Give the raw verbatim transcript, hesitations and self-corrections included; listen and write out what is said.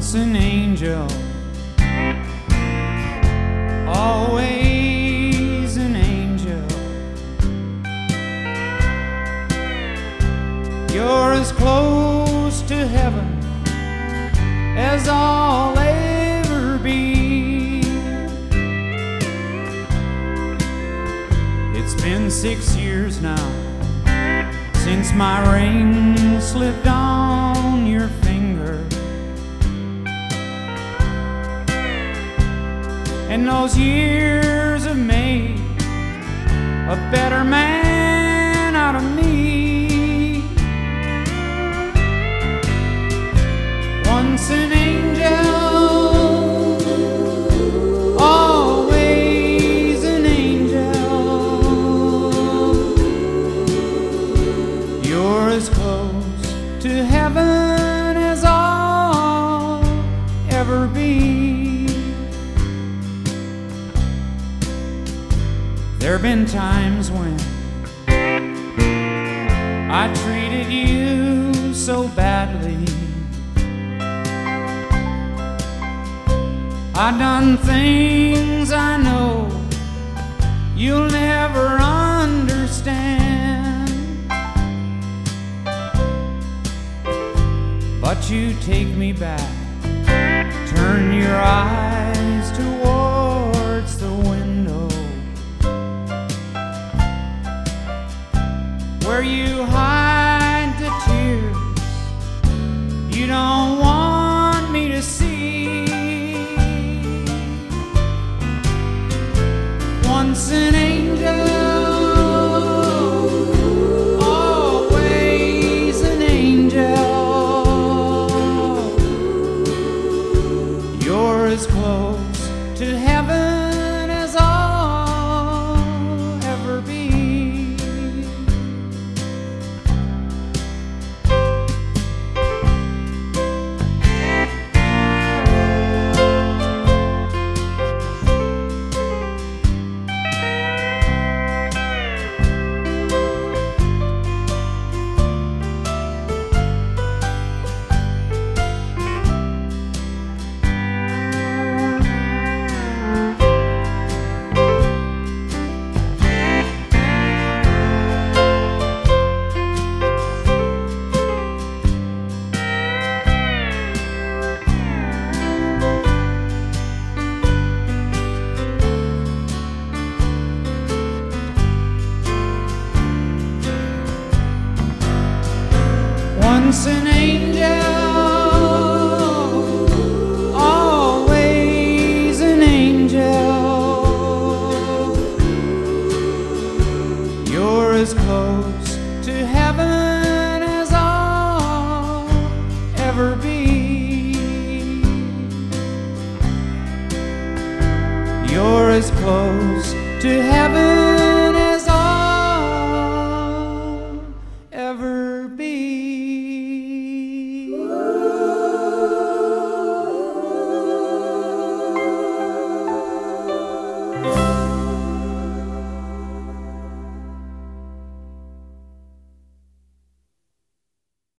Once an angel, always an angel. You're as close to heaven as I'll ever be. It's been six years now since my ring slipped on your finger, and those years have made a better man out of me. Once an angel, always an angel. You're as close to heaven as I'll ever be. There've been times when I treated you so badly. I done things I know you'll never understand, but you take me back, turn your eyes towards the window where you hide the tears you don't want me to see. Once an angel, always an angel. You're as close to heaven as I'll ever be. Once an angel, always an angel. You're as close to heaven as I'll ever be. You're as close to heaven